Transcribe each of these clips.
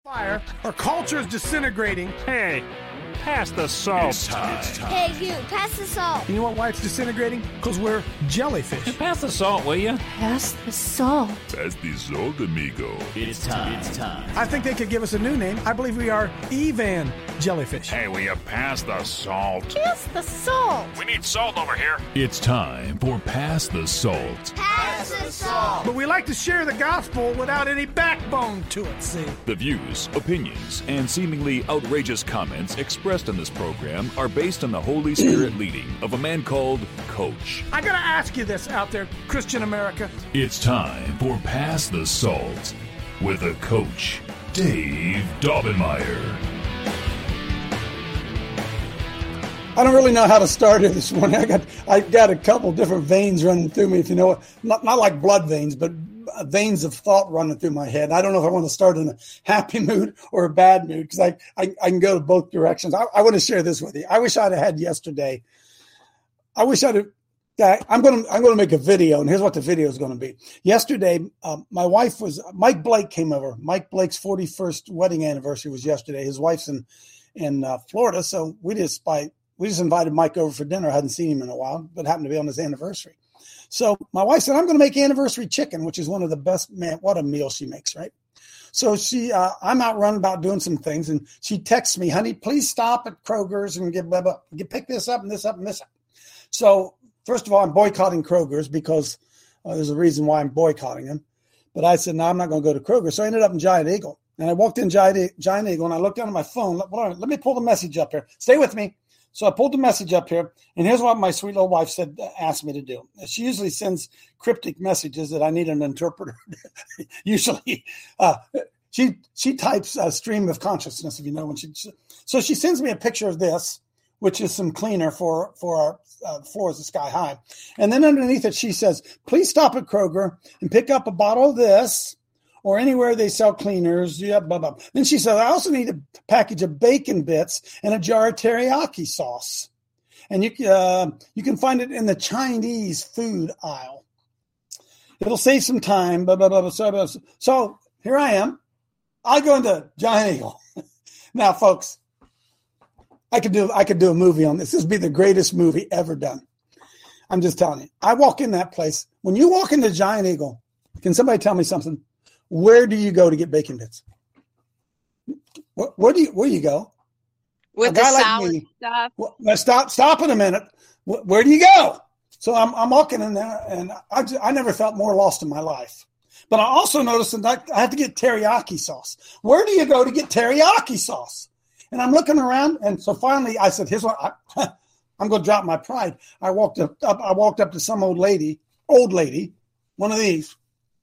Fire, our culture is disintegrating. Hey, pass the salt. It's time. Hey, you, pass the salt. You know what? Why it's disintegrating? Because we're jellyfish. Pass the salt, will you? Pass the salt. Pass the salt, amigo. It's time. I think they could give us a new name. I believe we are Evan jellyfish. Hey, will you pass the salt? Pass the salt. We need salt over here. It's time for Pass the Salt. Pass the salt. But we like to share the gospel without any backbone to it, see? The views, opinions, and seemingly outrageous comments expressed in this program are based on the Holy Spirit leading of a man called Coach. I gotta ask you this out there, Christian America. It's time for Pass the Salt with a Coach, Dave Daubenmire. I don't really know how to start it this morning. I got a couple different veins running through me, if you know what. Not like blood veins, but veins of thought running through my head. I don't know if I want to start in a happy mood or a bad mood because I can go to both directions. I want to share this with you. I wish I'd have had yesterday. I wish I'd have. I'm going to make a video, and here's what the video is going to be. Yesterday, Mike Blake came over. Mike Blake's 41st wedding anniversary was yesterday. His wife's in Florida, so we just invited Mike over for dinner. I hadn't seen him in a while, but happened to be on his anniversary. So my wife said, I'm going to make anniversary chicken, which is one of the best, man, what a meal she makes, right? So I'm out running about doing some things, and she texts me, honey, please stop at Kroger's and pick this up and this up and this up. So first of all, I'm boycotting Kroger's because there's a reason why I'm boycotting them. But I said, no, I'm not going to go to Kroger. So I ended up in Giant Eagle. And I walked in Giant Eagle, and I looked down at my phone. Let me pull the message up here. Stay with me. So I pulled the message up here, and here's what my sweet little wife asked me to do. She usually sends cryptic messages that I need an interpreter. Usually, she types a stream of consciousness, if you know. So she sends me a picture of this, which is some cleaner for our floors of Sky High. And then underneath it, she says, please stop at Kroger and pick up a bottle of this, or anywhere they sell cleaners. Yeah, blah, blah. Then she said, I also need a package of bacon bits and a jar of teriyaki sauce. And you can find it in the Chinese food aisle. It'll save some time. Blah, blah, blah, blah, blah. So here I am. I go into Giant Eagle. Now, folks, I could do a movie on this. This would be the greatest movie ever done. I'm just telling you. I walk in that place. When you walk into Giant Eagle, can somebody tell me something? Where do you go to get bacon bits? Where do you go? With the salad stuff. Stop in a minute. Where do you go? So I'm walking in there, and I never felt more lost in my life. But I also noticed that I had to get teriyaki sauce. Where do you go to get teriyaki sauce? And I'm looking around, and so finally I said, "Here's what I'm going to drop my pride." I walked up to some old lady, one of these.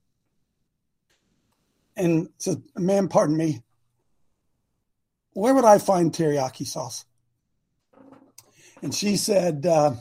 And said, ma'am, pardon me, where would I find teriyaki sauce? And she said,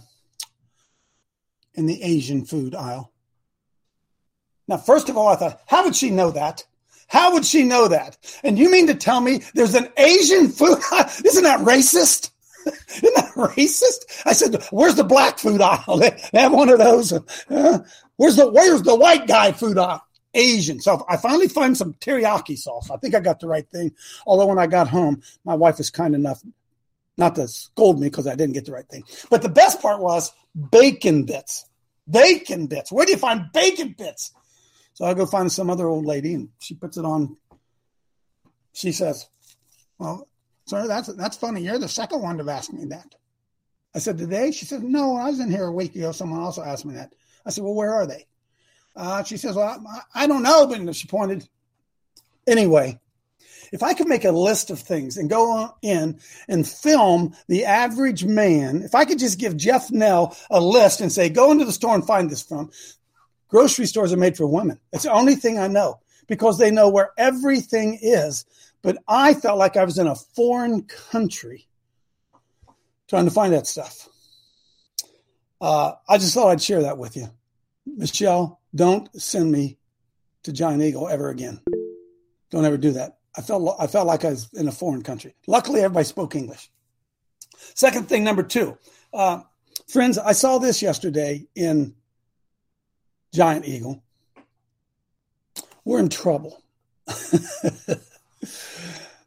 in the Asian food aisle. Now, first of all, I thought, how would she know that? How would she know that? And you mean to tell me there's an Asian food aisle? Isn't that racist? Isn't that racist? I said, where's the black food aisle? They have one of those. Where's the white guy food aisle? Asian. So I finally find some teriyaki sauce. I think I got the right thing. Although when I got home, my wife was kind enough not to scold me because I didn't get the right thing. But the best part was bacon bits. Bacon bits. Where do you find bacon bits? So I go find some other old lady, and she puts it on. She says, well, sir, that's funny. You're the second one to ask me that. I said, today? She said, no, I was in here a week ago. Someone also asked me that. I said, well, where are they? She says, well, I don't know, but she pointed. Anyway, if I could make a list of things and go in and film the average man, if I could just give Jeff Nell a list and say, go into the store and find this from, grocery stores are made for women. It's the only thing I know because they know where everything is. But I felt like I was in a foreign country trying to find that stuff. I just thought I'd share that with you. Michelle, don't send me to Giant Eagle ever again. Don't ever do that. I felt like I was in a foreign country. Luckily, everybody spoke English. Second thing, number 2. Friends, I saw this yesterday in Giant Eagle. We're in trouble.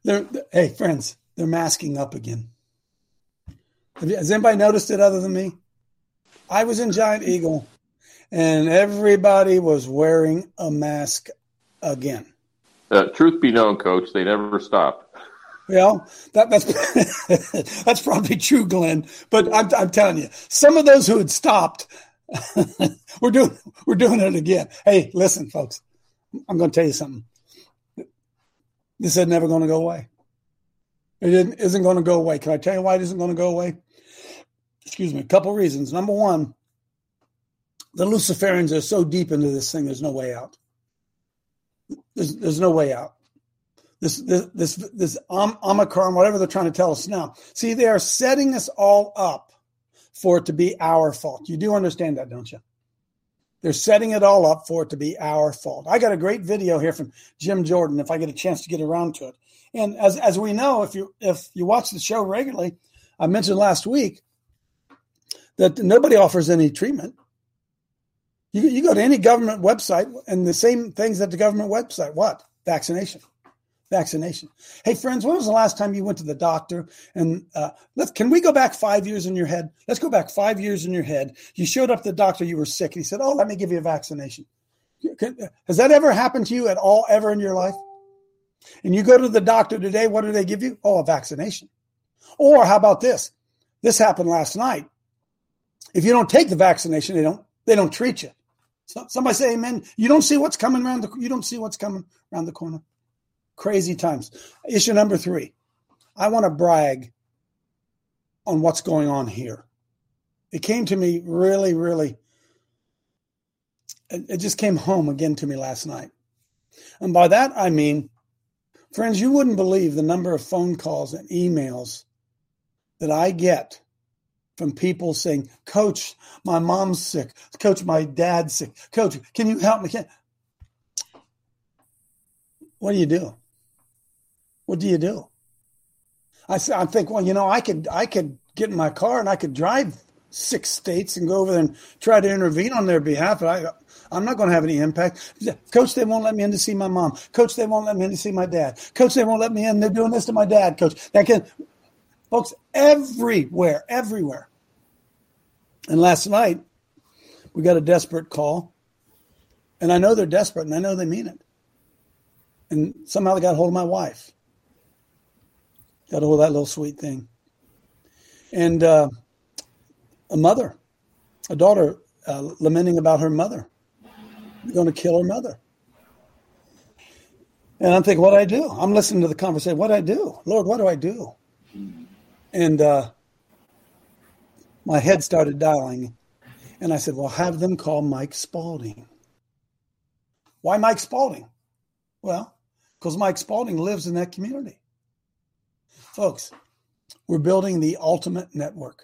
Hey, friends, they're masking up again. Has anybody noticed it other than me? I was in Giant Eagle, and everybody was wearing a mask again. Truth be known, Coach, they never stop. Well, that's probably true, Glenn. But I'm telling you, some of those who had stopped, we're doing it again. Hey, listen, folks, I'm going to tell you something. This is never going to go away. It isn't going to go away. Can I tell you why it isn't going to go away? Excuse me. A couple reasons. Number one, the Luciferians are so deep into this thing. There's no way out. There's no way out. This Omicron, whatever they're trying to tell us now. See, they are setting us all up for it to be our fault. You do understand that, don't you? They're setting it all up for it to be our fault. I got a great video here from Jim Jordan, if I get a chance to get around to it. And as we know, if you watch the show regularly, I mentioned last week that nobody offers any treatment. You go to any government website and the same things at the government website. What? Vaccination. Hey, friends, when was the last time you went to the doctor? And can we go back 5 years in your head? Let's go back 5 years in your head. You showed up to the doctor, you were sick. And he said, let me give you a vaccination. Has that ever happened to you at all, ever in your life? And you go to the doctor today, what do they give you? A vaccination. Or how about this? This happened last night. If you don't take the vaccination, they don't treat you. So somebody say amen. You don't see what's coming around the corner. Crazy times. Issue number 3. I want to brag on what's going on here. It came to me really, really. It just came home again to me last night. And by that, I mean, friends, you wouldn't believe the number of phone calls and emails that I get from people saying, Coach, my mom's sick. Coach, my dad's sick. Coach, can you help me? What do you do? What do you do? I think, well, I could get in my car and I could drive 6 states and go over there and try to intervene on their behalf. I'm not going to have any impact. Coach, they won't let me in to see my mom. Coach, they won't let me in to see my dad. Coach, they won't let me in. They're doing this to my dad, Coach. Folks, everywhere. And last night, we got a desperate call. And I know they're desperate, and I know they mean it. And somehow they got a hold of my wife. Got a hold of that little sweet thing. And a daughter, lamenting about her mother. They're going to kill her mother. And I'm thinking, what do I do? I'm listening to the conversation. What do I do? Lord, what do I do? And my head started dialing. And I said, well, have them call Mike Spalding. Why Mike Spalding? Well, because Mike Spalding lives in that community. Folks, we're building the ultimate network.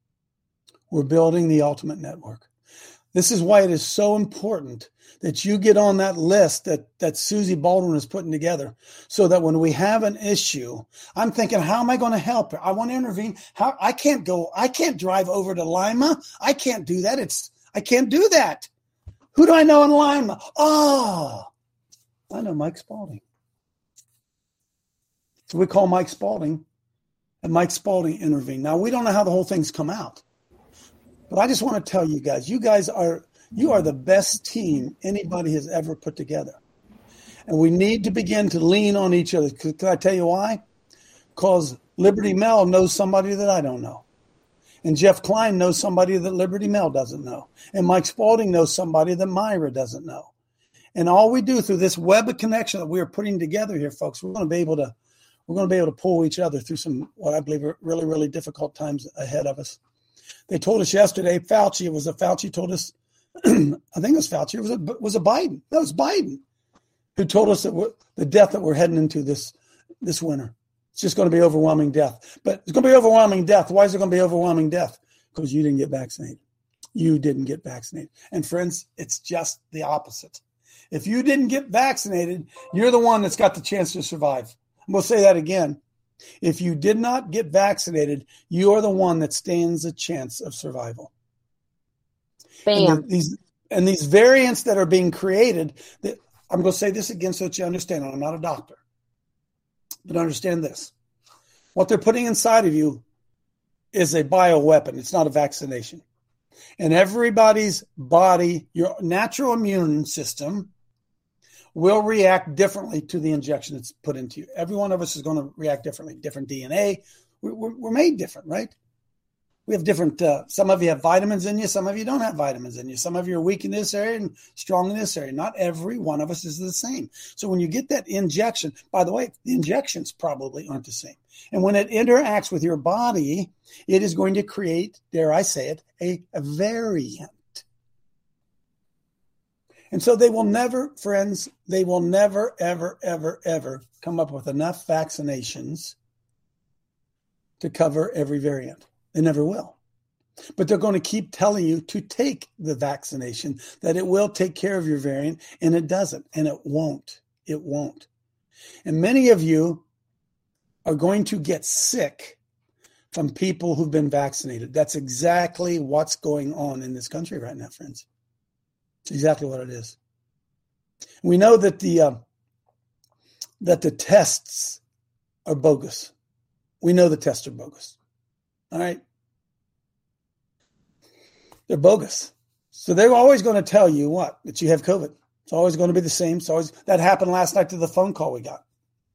This is why it is so important that you get on that list that Susie Baldwin is putting together so that when we have an issue, I'm thinking, how am I going to help her? I want to intervene. I can't drive over to Lima. I can't do that. I can't do that. Who do I know in Lima? Oh, I know Mike Spalding. So we call Mike Spalding, and Mike Spalding intervened. Now, we don't know how the whole thing's come out, but I just want to tell you guys are the best team anybody has ever put together. And we need to begin to lean on each other. Can I tell you why? Because Liberty Mel knows somebody that I don't know. And Jeff Klein knows somebody that Liberty Mel doesn't know. And Mike Spalding knows somebody that Myra doesn't know. And all we do through this web of connection that we are putting together here, folks, we're going to be able to pull each other through some, what I believe are really, really difficult times ahead of us. They told us yesterday, Fauci told us, I think it was Fauci, it was a Biden. No, it was Biden who told us that the death that we're heading into this winter. It's just going to be overwhelming death. But it's going to be overwhelming death. Why is it going to be overwhelming death? Because you didn't get vaccinated. You didn't get vaccinated. And friends, it's just the opposite. If you didn't get vaccinated, you're the one that's got the chance to survive. I'm going to say that again. If you did not get vaccinated, you are the one that stands a chance of survival. Bam. And these variants that are being created, I'm going to say this again so that you understand. I'm not a doctor. But understand this. What they're putting inside of you is a bioweapon. It's not a vaccination. And everybody's body, your natural immune system, will react differently to the injection that's put into you. Every one of us is going to react differently. Different DNA. We're made different, right? We have different, some of you have vitamins in you. Some of you don't have vitamins in you. Some of you are weak in this area and strong in this area. Not every one of us is the same. So when you get that injection, by the way, the injections probably aren't the same. And when it interacts with your body, it is going to create, dare I say it, a variant. And so they will never, friends, they will never, ever, ever, ever come up with enough vaccinations to cover every variant. They never will. But they're going to keep telling you to take the vaccination, that it will take care of your variant, and it doesn't, and it won't. It won't. And many of you are going to get sick from people who've been vaccinated. That's exactly what's going on in this country right now, friends. It's exactly what it is. We know that the tests are bogus. We know the tests are bogus. All right? They're bogus. So they're always going to tell you what? That you have COVID. It's always going to be the same. It's always, that happened last night to the phone call we got.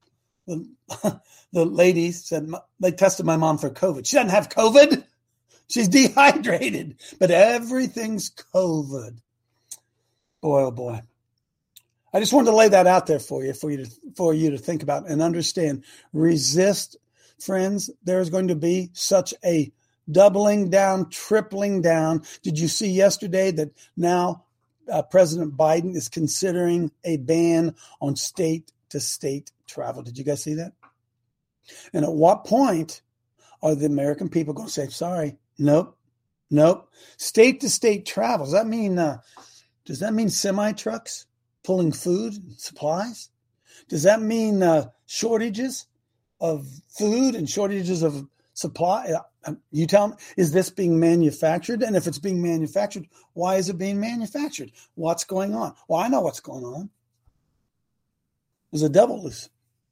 The lady said, they tested my mom for COVID. She doesn't have COVID. She's dehydrated. But everything's COVID. Boy, oh boy. I just wanted to lay that out there for you to think about and understand. Resist, friends. There's going to be such a doubling down, tripling down. Did you see yesterday that now President Biden is considering a ban on state-to-state travel? Did you guys see that? And at what point are the American people going to say, sorry, nope. State-to-state travel, does that mean semi-trucks pulling food and supplies? Does that mean shortages of food and shortages of supply? You tell me, is this being manufactured? And if it's being manufactured, why is it being manufactured? What's going on? Well, I know what's going on. There's a devil loose.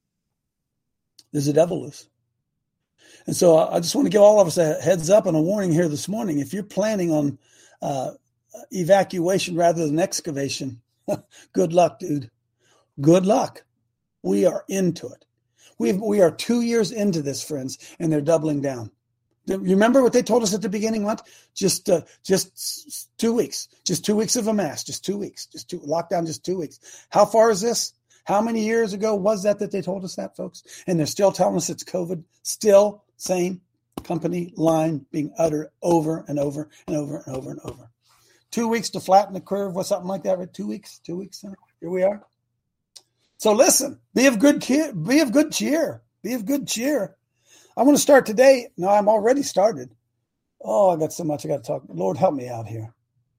And so I just want to give all of us a heads up and a warning here this morning. If you're planning on evacuation rather than excavation, good luck, dude. Good luck. We are into it. We are 2 years into this, friends, and they're doubling down. You remember what they told us at the beginning? What? Just 2 weeks. Just 2 weeks of a mask. Just 2 weeks. Lockdown. Just 2 weeks. How far is this? How many years ago was that they told us that, folks? And they're still telling us it's COVID. Still same company line being uttered over and over and over and over and over. 2 weeks to flatten the curve, or something like that, right? 2 weeks. Here we are. So listen, be of good cheer. Be of good cheer. I want to start today. No, I'm already started. Oh, I got so much I got to talk. Lord, help me out here.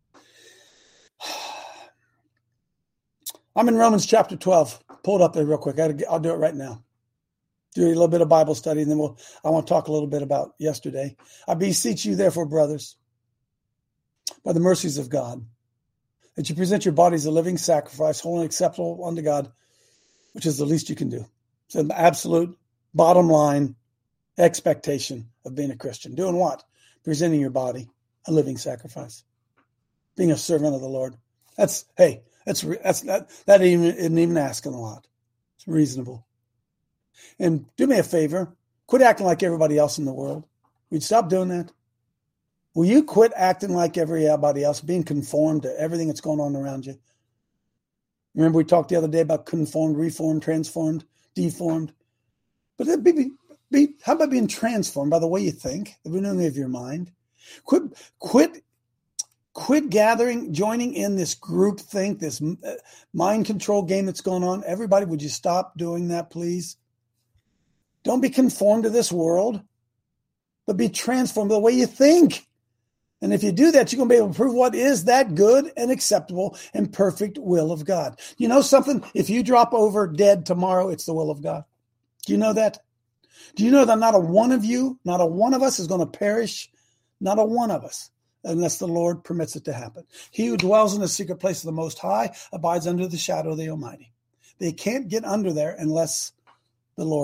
I'm in Romans chapter 12. Pull it up there real quick. I'll do it right now. Do a little bit of Bible study, and then I want to talk a little bit about yesterday. I beseech you, therefore, brothers, by the mercies of God, that you present your bodies a living sacrifice, holy and acceptable unto God, which is the least you can do. It's an absolute bottom line expectation of being a Christian. Doing what? Presenting your body a living sacrifice. Being a servant of the Lord. That isn't even asking a lot. It's reasonable. And do me a favor, quit acting like everybody else in the world. Will you stop doing that? Will you quit acting like everybody else, being conformed to everything that's going on around you? Remember we talked the other day about conformed, reformed, transformed, deformed. But how about being transformed by the way you think, the renewing of your mind? Quit gathering, joining in this group think, this mind control game that's going on. Everybody, would you stop doing that, please? Don't be conformed to this world, but be transformed by the way you think. And if you do that, you're going to be able to prove what is that good and acceptable and perfect will of God. You know something? If you drop over dead tomorrow, it's the will of God. Do you know that? Do you know that not a one of you, not a one of us is going to perish? Not a one of us, unless the Lord permits it to happen. He who dwells in the secret place of the Most High abides under the shadow of the Almighty. They can't get under there unless the Lord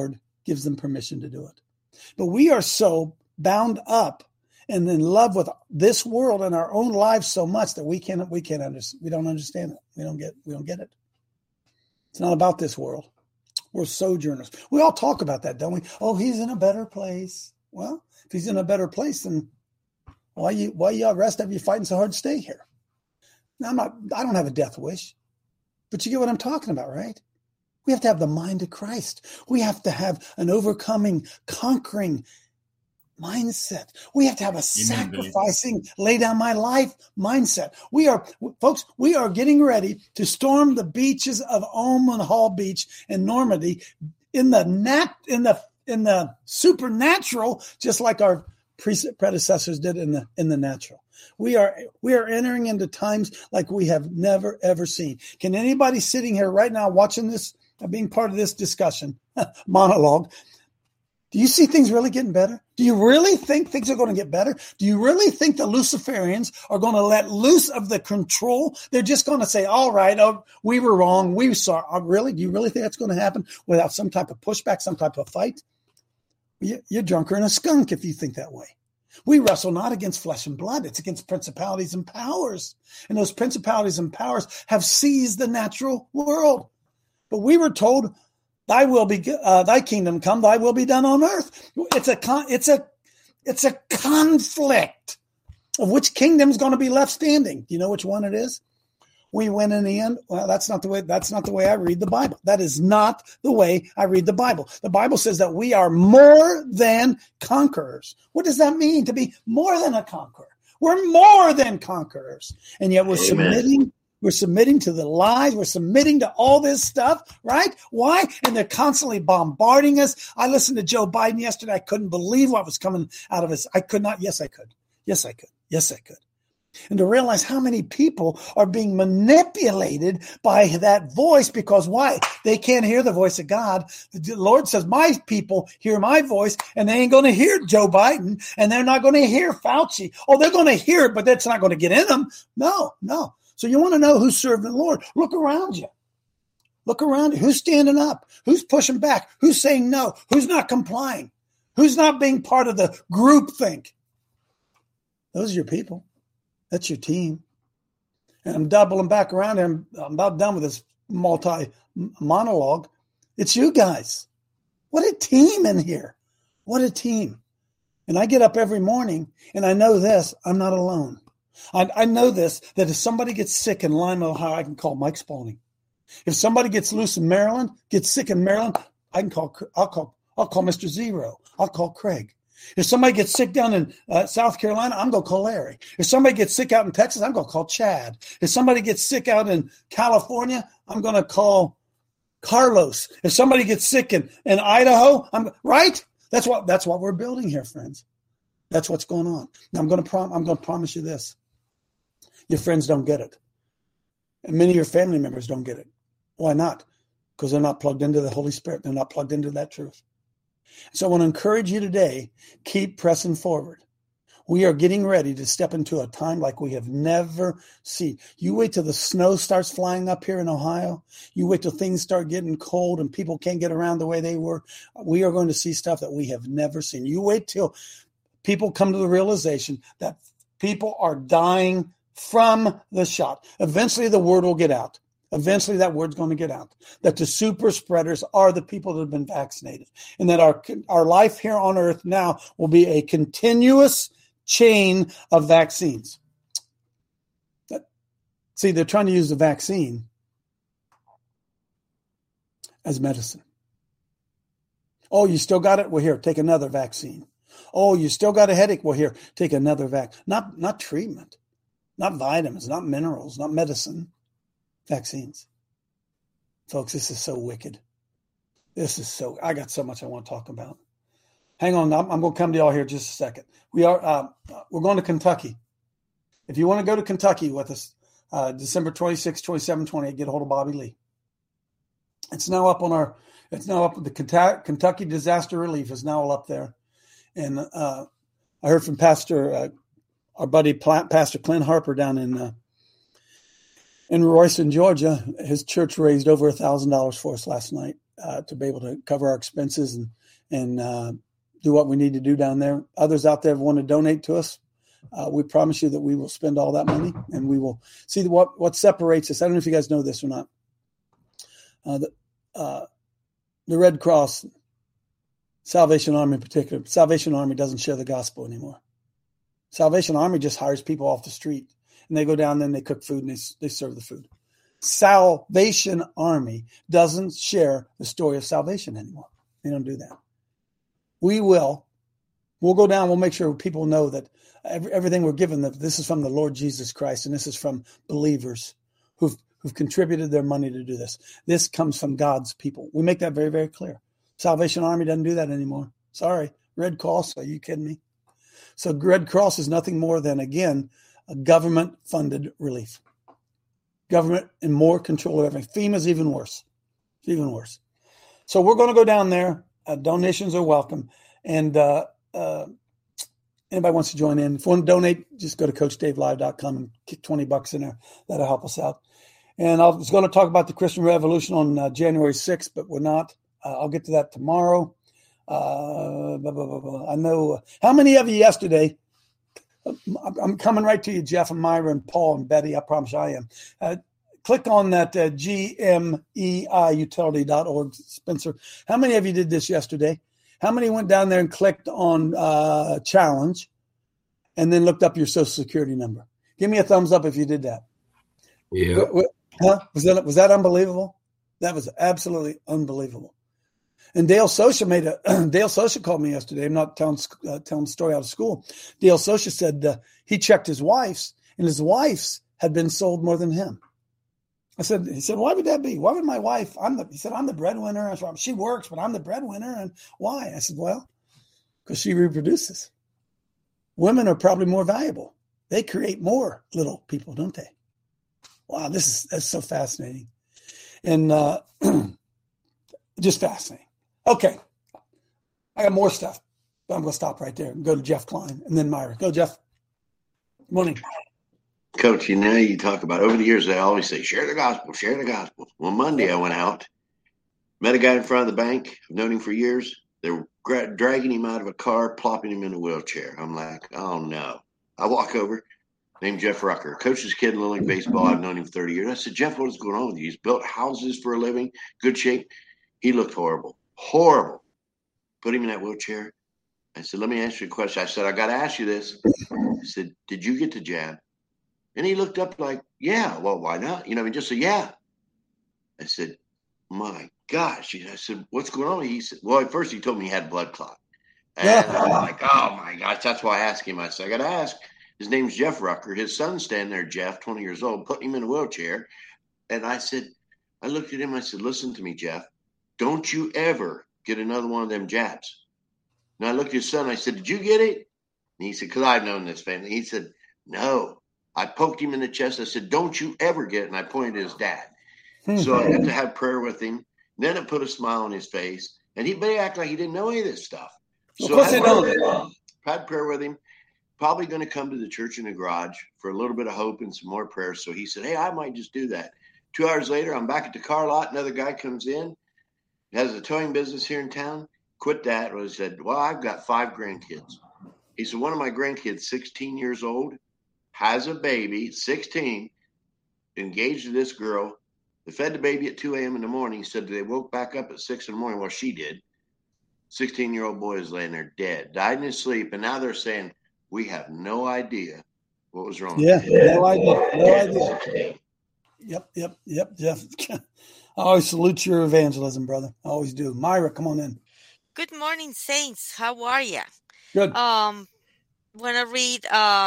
gives them permission to do it. But we are so bound up and in love with this world and our own lives so much that we don't understand it. We don't get it. It's not about this world. We're sojourners. We all talk about that, don't we? Oh, he's in a better place. Well, if he's in a better place, then why you rest of you fighting so hard to stay here? Now, I don't have a death wish, but you get what I'm talking about, right? We have to have the mind of Christ. We have to have an overcoming, conquering mindset. We have to have a sacrificing, lay down my life mindset. We are getting ready to storm the beaches of Ormond Hall Beach in Normandy in the supernatural, just like our predecessors did in the natural. We are entering into times like we have never ever seen. Can anybody sitting here right now watching this, being part of this discussion monologue, do you see things really getting better? Do you really think things are going to get better? Do you really think the Luciferians are going to let loose of the control? They're just going to say, all right, we were wrong. We saw. Really? Do you really think that's going to happen without some type of pushback, some type of fight? You're drunker than a skunk if you think that way. We wrestle not against flesh and blood. It's against principalities and powers. And those principalities and powers have seized the natural world. But we were told, thy will be, thy kingdom come, thy will be done on earth. It's a conflict of which kingdom is going to be left standing. Do you know which one it is? We win in the end. Well, that's not the way I read the Bible. That is not the way I read the Bible. The Bible says that we are more than conquerors. What does that mean to be more than a conqueror? We're more than conquerors. And yet we're submitting. We're submitting to the lies. We're submitting to all this stuff, right? Why? And they're constantly bombarding us. I listened to Joe Biden yesterday. I couldn't believe what was coming out of his. I could not. Yes, I could. Yes, I could. Yes, I could. And to realize how many people are being manipulated by that voice, because why? They can't hear the voice of God. The Lord says, my people hear my voice, and they ain't going to hear Joe Biden, and they're not going to hear Fauci. Oh, they're going to hear it, but that's not going to get in them. No. So you want to know who's serving the Lord? Look around you. Look around you. Who's standing up? Who's pushing back? Who's saying no? Who's not complying? Who's not being part of the group think? Those are your people. That's your team. And I'm doubling back around here. I'm about done with this multi-monologue. It's you guys. What a team in here. What a team. And I get up every morning, and I know this, I'm not alone. I know this, that if somebody gets sick in Lima, Ohio, I can call Mike Spaulding. If somebody gets loose in Maryland, gets sick in Maryland, I'll call Mr. Zero. I'll call Craig. If somebody gets sick down in South Carolina, I'm going to call Larry. If somebody gets sick out in Texas, I'm going to call Chad. If somebody gets sick out in California, I'm going to call Carlos. If somebody gets sick in Idaho, right? That's what we're building here, friends. That's what's going on. Now I'm going to promise you this. Your friends don't get it. And many of your family members don't get it. Why not? Because they're not plugged into the Holy Spirit. They're not plugged into that truth. So I want to encourage you today, keep pressing forward. We are getting ready to step into a time like we have never seen. You wait till the snow starts flying up here in Ohio. You wait till things start getting cold and people can't get around the way they were. We are going to see stuff that we have never seen. You wait till people come to the realization that people are dying from the shot. Eventually the word will get out. Eventually that word's going to get out, that the super spreaders are the people that have been vaccinated, and that our life here on earth now will be a continuous chain of vaccines. See, they're trying to use the vaccine as medicine. Oh, you still got it? Well, here, take another vaccine. Oh, you still got a headache? Well, here, take another vaccine. Not treatment, not vitamins, not minerals, not medicine. Vaccines. Folks, this is so wicked. I got so much I want to talk about. Hang on, I'm going to come to y'all here just a second. We're going to Kentucky. If you want to go to Kentucky with us, December 26, 27, 28, get a hold of Bobby Lee. It's now up the Kentucky Disaster Relief is now up there. And I heard from our buddy, Pastor Clint Harper down in Royston, Georgia. His church raised over $1,000 for us last night. to be able to cover our expenses and do what we need to do down there. Others out there want to donate to us. We promise you that we will spend all that money, and we will see what separates us. I don't know if you guys know this or not. The Red Cross, Salvation Army in particular, Salvation Army doesn't share the gospel anymore. Salvation Army just hires people off the street, and they go down there and they cook food and they serve the food. Salvation Army doesn't share the story of salvation anymore. They don't do that. We will. We'll go down. We'll make sure people know that everything we're given, that this is from the Lord Jesus Christ, and this is from believers who've contributed their money to do this. This comes from God's people. We make that very, very clear. Salvation Army doesn't do that anymore. Sorry. Red Cross, are you kidding me? So Red Cross is nothing more than, again, a government-funded relief. Government in more control of everything. FEMA is even worse. It's even worse. So we're going to go down there. Donations are welcome. And anybody wants to join in, if you want to donate, just go to CoachDaveLive.com and kick $20 in there. That'll help us out. And I was going to talk about the Christian Revolution on January 6th, but we're not. I'll get to that tomorrow. I know. How many of you yesterday? I'm coming right to you, Jeff and Myra and Paul and Betty. I promise I am. Click on that gmeiutility.org, Spencer. How many of you did this yesterday? How many went down there and clicked on challenge and then looked up your social security number? Give me a thumbs up if you did that. Yeah. Huh? Was that unbelievable? That was absolutely unbelievable. And Dale Socha called me yesterday. I'm not telling the story out of school. Dale Socha said he checked his wife's, and his wife's had been sold more than him. He said, why would that be? Why would my wife? He said, I'm the breadwinner. I said, she works, but I'm the breadwinner. And why? I said, well, because she reproduces. Women are probably more valuable. They create more little people, don't they? Wow, that's so fascinating. And just fascinating. Okay. I got more stuff, but I'm going to stop right there and go to Jeff Klein and then Myra. Go, Jeff. Good morning. Coach, you talk about, over the years, I always say, share the gospel, share the gospel. Well, Monday I went out, met a guy in front of the bank. I've known him for years. They were dragging him out of a car, plopping him in a wheelchair. I'm like, oh, no. I walk over, named Jeff Rucker, coaches kid in Little League Baseball. I've known him 30 years. I said, Jeff, what is going on with you? He's built houses for a living, good shape. He looked horrible. Horrible. Put him in that wheelchair. I said, let me ask you a question. I said, I got to ask you this. I said, did you get the jab? And he looked up like, yeah, well, why not? Just said, yeah. I said, my gosh. I said, what's going on? He said, well, at first he told me he had blood clot. And I'm like, oh, my gosh. That's why I asked him. I said, I got to ask. His name's Jeff Rucker. His son's standing there, Jeff, 20 years old, putting him in a wheelchair. And I looked at him. I said, listen to me, Jeff. Don't you ever get another one of them jabs. And I looked at his son. I said, did you get it? And he said, because I've known this family. He said, no. I poked him in the chest. I said, don't you ever get it. And I pointed at his dad. So I had to have prayer with him. Then it put a smile on his face. And he acted like he didn't know any of this stuff. So I had prayer with him. Probably going to come to the church in the garage for a little bit of hope and some more prayer. So he said, hey, I might just do that. 2 hours later, I'm back at the car lot. Another guy comes in, has a towing business here in town. Quit that. He said, well, I've got 5 grandkids. He said, one of my grandkids, 16 years old, has a baby, 16, engaged to this girl. They fed the baby at 2 a.m. in the morning. He said they woke back up at 6 in the morning. Well, she did. 16-year-old boy is laying there dead, died in his sleep. And now they're saying, we have no idea what was wrong. Yeah, no idea. Yep, Jeff. I always salute your evangelism, brother. I always do. Myra, come on in. Good morning, Saints. How are you? Good. Want to read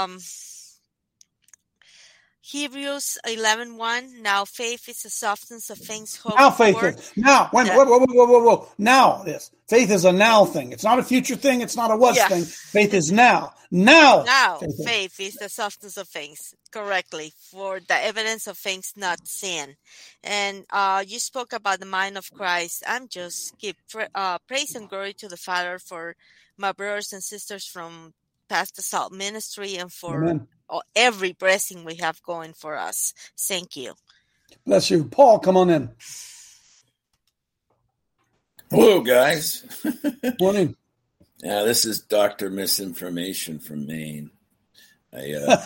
Hebrews 11:1. Now faith is the substance of things hoped for. Now faith is. Now. Whoa. Now this. Faith is a now thing. It's not a future thing. It's not a was thing. Faith is now. Now. Faith is the substance of things. Correctly. For the evidence of things not seen. And you spoke about the mind of Christ. I'm just give praise and glory to the Father for my brothers and sisters from Past the Salt Ministry and for every blessing we have going for us. Thank you. Bless you. Paul, come on in. Hello, guys. Morning. Yeah, this is Dr. Misinformation from Maine. Are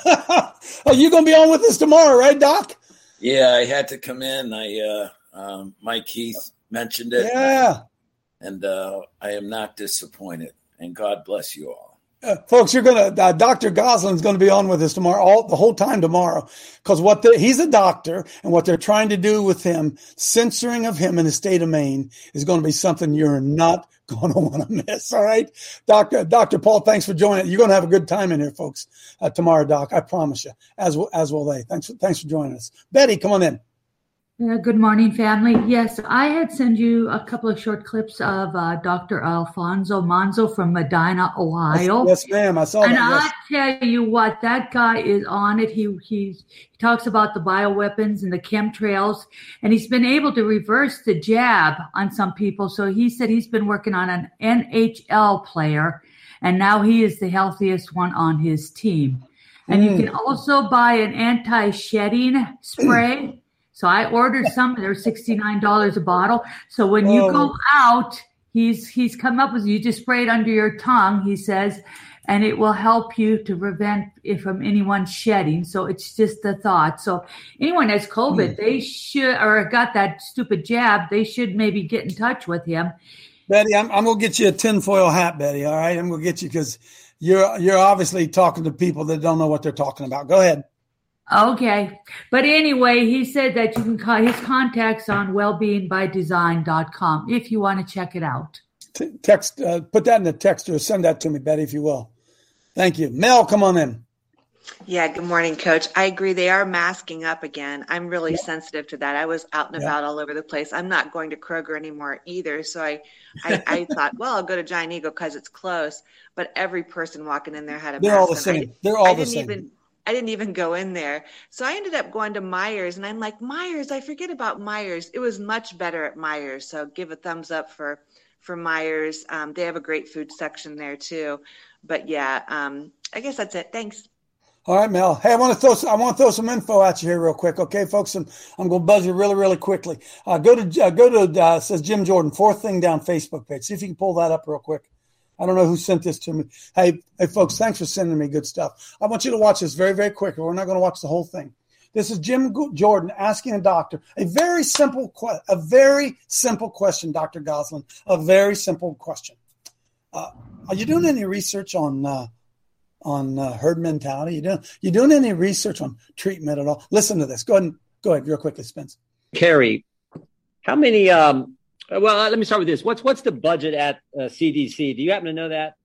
you going to be on with us tomorrow, right, Doc? Yeah, I had to come in. Mike Heath mentioned it. Yeah. And I am not disappointed. And God bless you all. Folks, you're going to Dr. Goslin's going to be on with us tomorrow, the whole time tomorrow, because he's a doctor, and what they're trying to do with him, censoring of him in the state of Maine, is going to be something you're not going to want to miss. All right, Dr. Paul, thanks for joining. You're going to have a good time in here, folks, tomorrow, Doc. I promise you. As will they. Thanks for joining us. Betty, come on in. Good morning, family. Yes, I had sent you a couple of short clips of Dr. Alfonso Manzo from Medina, Ohio. Yes, ma'am. I saw that. And I tell you what, that guy is on it. He talks about the bioweapons and the chemtrails, and he's been able to reverse the jab on some people. So he said he's been working on an NHL player, and now he is the healthiest one on his team. And you can also buy an anti-shedding spray. So I ordered some. They're $69 a bottle. So when you go out, he's come up with, you just spray it under your tongue, he says, and it will help you to prevent it from anyone shedding. So it's just a thought. So anyone has COVID, they should, or got that stupid jab, they should maybe get in touch with him. Betty, I'm going to get you a tinfoil hat, Betty. All right, I'm going to get you because you're obviously talking to people that don't know what they're talking about. Go ahead. Okay. But anyway, he said that you can call his contacts on wellbeingbydesign.com if you want to check it out. Text, put that in the text or send that to me, Betty, if you will. Thank you. Mel, come on in. Yeah, good morning, Coach. I agree. They are masking up again. I'm really sensitive to that. I was out and about all over the place. I'm not going to Kroger anymore either. So I thought, well, I'll go to Giant Eagle because it's close. But every person walking in there had a mask. They're all the same. They're all the same. I didn't even go in there. So I ended up going to Myers, and I'm like, Myers, I forget about Myers. It was much better at Myers. So give a thumbs up for Myers. They have a great food section there too. But yeah, I guess that's it. Thanks. All right, Mel. Hey, I want to throw some info at you here real quick. Okay, folks, I'm going to buzz you really, really quickly. Go to says Jim Jordan, fourth thing down Facebook page. See if you can pull that up real quick. I don't know who sent this to me. Hey, folks, thanks for sending me good stuff. I want you to watch this very, very quick. We're not going to watch the whole thing. This is Jim Jordan asking a doctor a very simple question, Dr. Goslin, a very simple question. Are you doing any research on herd mentality? You doing any research on treatment at all? Listen to this. Go ahead, real quickly, Spence. Carrie, how many? Well, let me start with this. What's the budget at CDC? Do you happen to know that?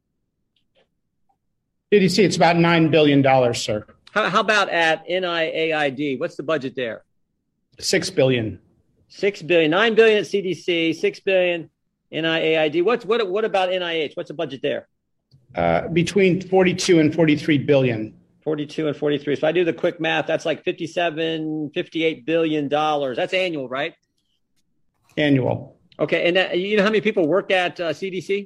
CDC, it's about $9 billion, sir. How about at NIAID? What's the budget there? $6 billion. $6 billion. $9 billion at CDC. $6 billion NIAID. What about NIH? What's the budget there? Between 42 and 43 billion. 42 and 43. So I do the quick math. That's like $58 billion. That's annual, right? Annual. Okay. And you know how many people work at CDC?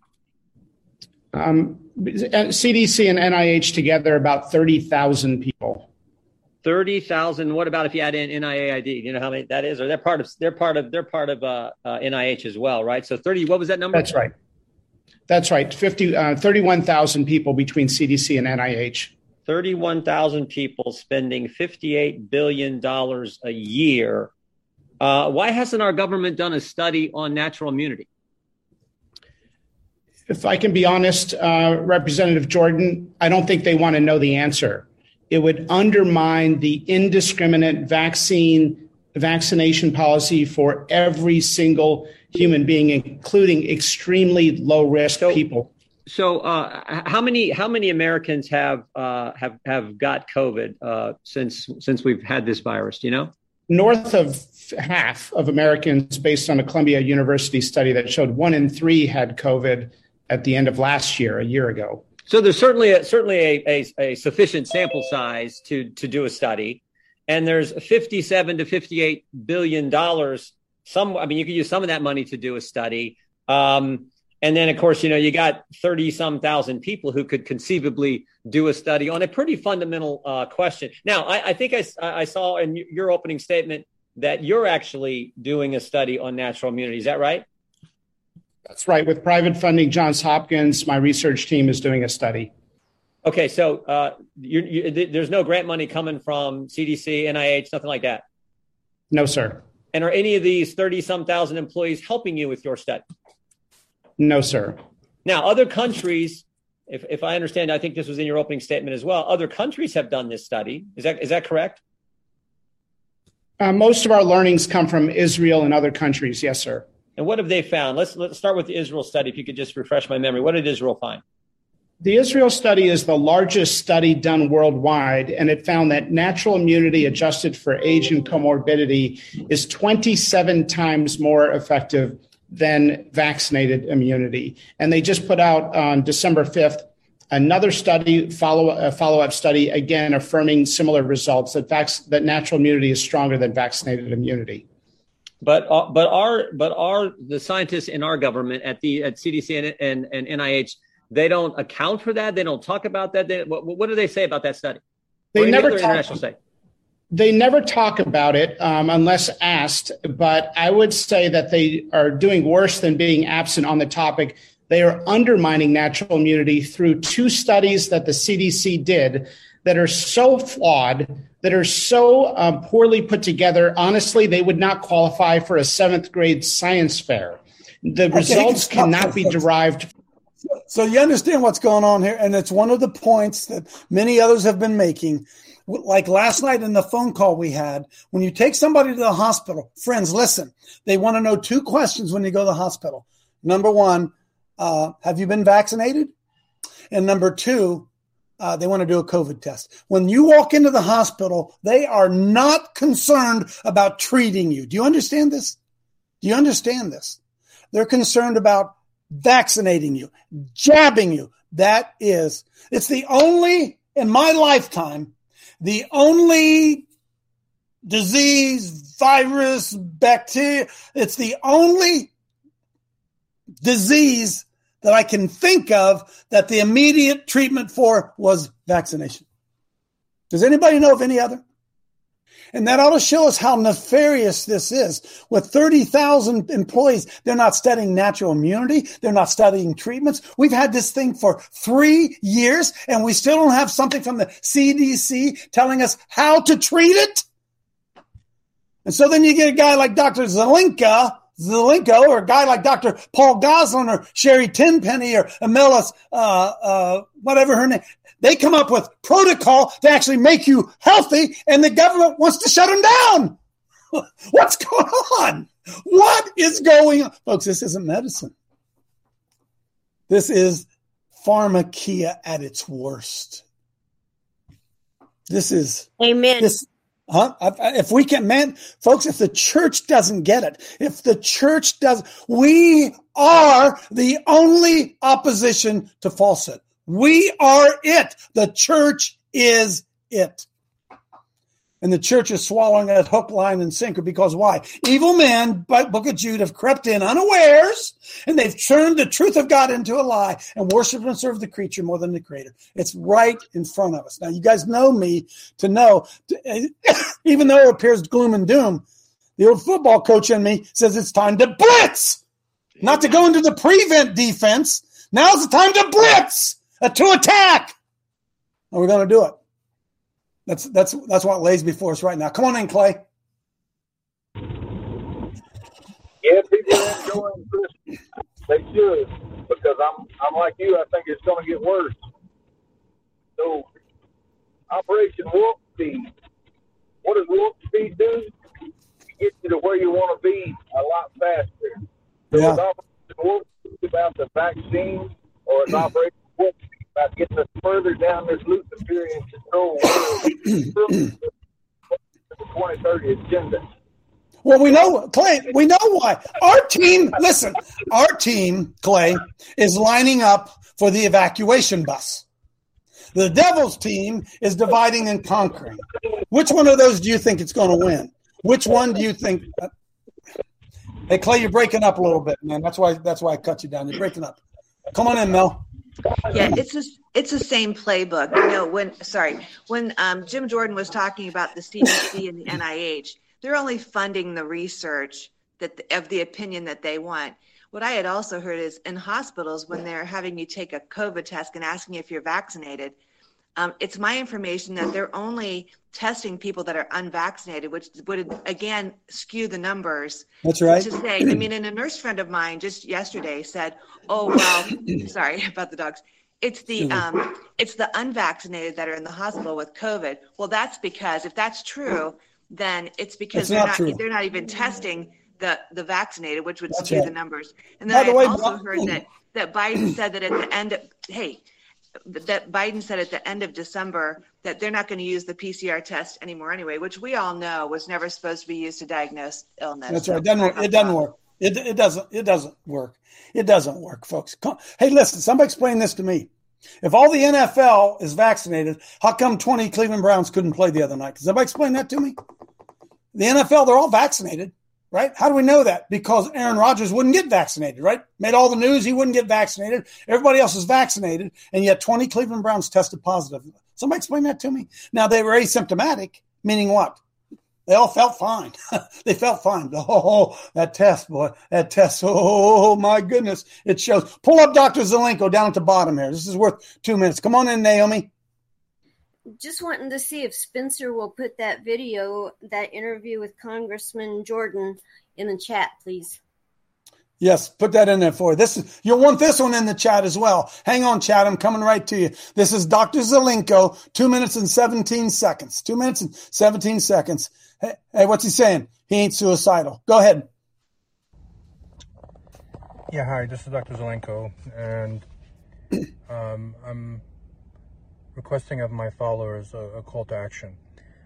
CDC and NIH together, about 30,000 people. 30,000. What about if you add in NIAID? Do you know how many that is? Or they're part of NIH as well, right? So 30. What was that number? That's right. 31,000 people between CDC and NIH. 31,000 people spending $58 billion a year. Why hasn't our government done a study on natural immunity? If I can be honest, Representative Jordan, I don't think they want to know the answer. It would undermine the indiscriminate vaccination policy for every single human being, including extremely low risk people. So, how many Americans have got COVID since we've had this virus? Do you know? North of half of Americans, based on a Columbia University study that showed 1 in 3 had COVID at the end of last year, a year ago. So there's certainly a sufficient sample size to do a study, and there's $57 to $58 billion. You could use some of that money to do a study. And then, of course, you got 30-some thousand people who could conceivably do a study on a pretty fundamental question. Now, I think I saw in your opening statement that you're actually doing a study on natural immunity. Is that right? That's right. With private funding, Johns Hopkins, my research team is doing a study. Okay, so there's no grant money coming from CDC, NIH, nothing like that? No, sir. And are any of these 30-some thousand employees helping you with your study? No, sir. Now, other countries, if I understand, I think this was in your opening statement as well, other countries have done this study. Is that correct? Most of our learnings come from Israel and other countries. Yes, sir. And what have they found? Let's start with the Israel study, if you could just refresh my memory. What did Israel find? The Israel study is the largest study done worldwide, and it found that natural immunity adjusted for age and comorbidity is 27 times more effective than vaccinated immunity. And they just put out on December 5th another study, follow-up study, again affirming similar results, that natural immunity is stronger than vaccinated immunity. But are the scientists in our government at CDC and NIH, they don't account for that? They don't talk about that? What do they say about that study? They never talk about it unless asked, but I would say that they are doing worse than being absent on the topic. They are undermining natural immunity through 2 studies that the CDC did that are so flawed, that are so poorly put together. Honestly, they would not qualify for a 7th grade science fair. The results cannot be derived. So you understand what's going on here, and it's one of the points that many others have been making. Like last night in the phone call we had, when you take somebody to the hospital, friends, listen, they want to know 2 questions when you go to the hospital. Number 1, have you been vaccinated? And number 2, they want to do a COVID test. When you walk into the hospital, they are not concerned about treating you. Do you understand this? They're concerned about vaccinating you, jabbing you. It's the only, in my lifetime, the only disease, virus, bacteria, it's the only disease that I can think of that the immediate treatment for was vaccination. Does anybody know of any other? And that ought to show us how nefarious this is. With 30,000 employees, they're not studying natural immunity. They're not studying treatments. We've had this thing for 3 years, and we still don't have something from the CDC telling us how to treat it. And so then you get a guy like Dr. Zelenko, or a guy like Dr. Paul Goslin or Sherry Tenpenny or Amelis, whatever her name. They come up with protocol to actually make you healthy, and the government wants to shut them down. What's going on? What is going on? Folks, this isn't medicine. This is pharmakia at its worst. This is... Amen. If we can, folks, if the church doesn't get it, we are the only opposition to falsehood. We are it. The church is it. And the church is swallowing it hook, line, and sinker because why? Evil men, Book of Jude, have crept in unawares, and they've turned the truth of God into a lie and worship and serve the creature more than the creator. It's right in front of us. Now, you guys know me to know, even though it appears gloom and doom, the old football coach in me says it's time to blitz, not to go into the prevent defense. Now's the time to blitz, to attack. And we're going to do it. That's what lays before us right now. Come on in, Clay. Yeah, people are enjoying Christmas. They should, because I'm like you. I think it's going to get worse. So, Operation Warp Speed. What does Warp Speed do? It gets you to where you want to be a lot faster. So Yeah. Is Operation Warp Speed about the vaccine, or is Operation Warp Speed about getting us further down this Luciferian control the 2030 agenda? Well, we know, Clay, we know why. Our team, Clay, is lining up for the evacuation bus. The Devil's team is dividing and conquering. Which one of those do you think it's going to win? Which one do you think? Hey, Clay, you're breaking up a little bit, man. That's why I cut you down. You're breaking up. Come on in, Mel. Yeah, it's the same playbook. You know, when Jim Jordan was talking about the CDC and the NIH, they're only funding the research of the opinion that they want. What I had also heard is in hospitals, when they're having you take a COVID test and asking if you're vaccinated, it's my information that they're only testing people that are unvaccinated, which would, again, skew the numbers. That's right. To say, I mean, and a nurse friend of mine just yesterday said, oh, well, sorry about the dogs. It's the unvaccinated that are in the hospital with COVID. Well, that's because if that's true, then it's because they're not even testing the vaccinated, which would skew the numbers. And then I also heard that Biden said that at the end of, that Biden said at the end of December that they're not going to use the PCR test anymore anyway, which we all know was never supposed to be used to diagnose illness. That's right. It doesn't work. It doesn't work. It doesn't work, folks. Hey, listen, somebody explain this to me. If all the NFL is vaccinated, how come 20 Cleveland Browns couldn't play the other night? Does somebody explain that to me? The NFL, they're all vaccinated, right? How do we know that? Because Aaron Rodgers wouldn't get vaccinated, right? Made all the news, he wouldn't get vaccinated. Everybody else is vaccinated, and yet 20 Cleveland Browns tested positive. Somebody explain that to me. Now, they were asymptomatic, meaning what? They all felt fine. They felt fine. Oh, that test, boy. That test. Oh, my goodness. It shows. Pull up Dr. Zelenko down at the bottom here. This is worth 2 minutes. Come on in, Naomi. Just wanting to see if Spencer will put that video, that interview with Congressman Jordan in the chat, please. Yes, put that in there for you. You'll want this one in the chat as well. Hang on, chat. I'm coming right to you. This is Dr. Zelenko, 2 minutes and 17 seconds. 2 minutes and 17 seconds. Hey, what's he saying? He ain't suicidal. Go ahead. Yeah, hi, this is Dr. Zelenko, and I'm requesting of my followers a call to action.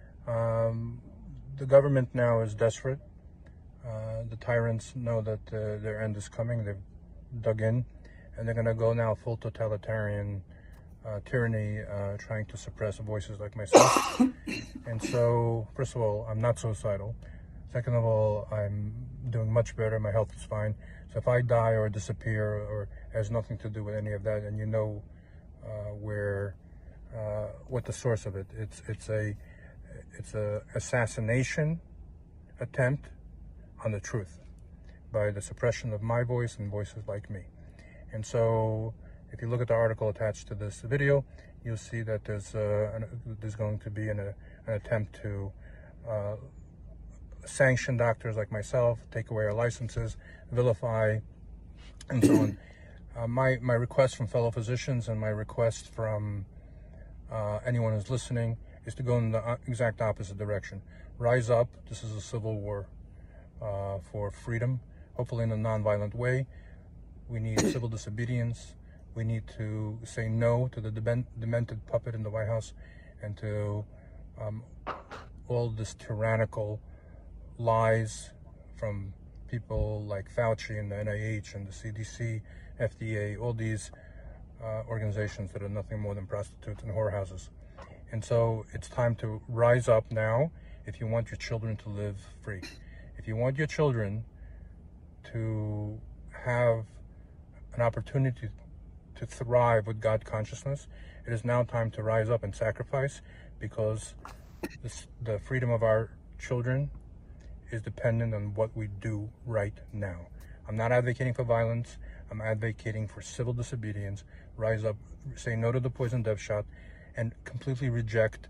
The government now is desperate. The tyrants know that their end is coming. They've dug in, and they're going to go now full totalitarian tyranny, trying to suppress voices like myself. And so, first of all, I'm not suicidal. Second of all, I'm doing much better. My health is fine. So if I die or disappear or has nothing to do with any of that, and you know what the source of it, it's a assassination attempt on the truth by the suppression of my voice and voices like me. And so if you look at the article attached to this video, you'll see that there's going to be an attempt to sanction doctors like myself, take away our licenses, vilify, and so on. My request from fellow physicians and my request from anyone who's listening is to go in the exact opposite direction. Rise up. This is a civil war for freedom, hopefully in a nonviolent way. We need civil disobedience. We need to say no to the demented puppet in the White House and to all this tyrannical lies from people like Fauci and the NIH and the CDC, FDA, all these organizations that are nothing more than prostitutes and whorehouses. And so it's time to rise up now if you want your children to live free. If you want your children to have an opportunity to thrive with God consciousness, it is now time to rise up and sacrifice, because the freedom of our children is dependent on what we do right now. I'm not advocating for violence. I'm advocating for civil disobedience. Rise up, say no to the poison death shot, and completely reject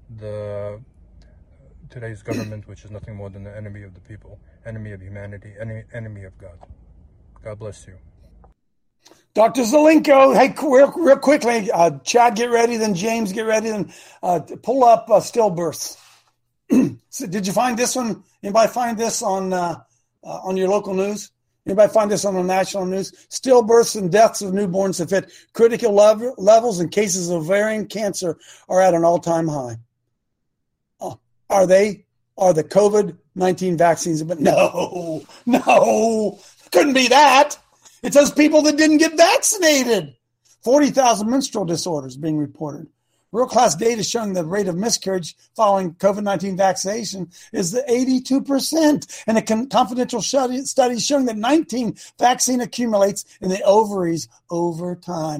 today's government, which is nothing more than the enemy of the people, enemy of humanity, enemy of God. God bless you. Dr. Zelenko, hey, real quickly, Chad, get ready, then James, get ready, then pull up stillbirths. So did you find this one? Anybody find this on your local news? Anybody find this on the national news? Stillbirths and deaths of newborns have hit critical levels, and cases of ovarian cancer are at an all-time high. Are the COVID-19 vaccines? But no, couldn't be that. It says people that didn't get vaccinated. 40,000 menstrual disorders being reported. World-class data showing the rate of miscarriage following COVID-19 vaccination is 82%. And a confidential study showing that 19 vaccine accumulates in the ovaries over time.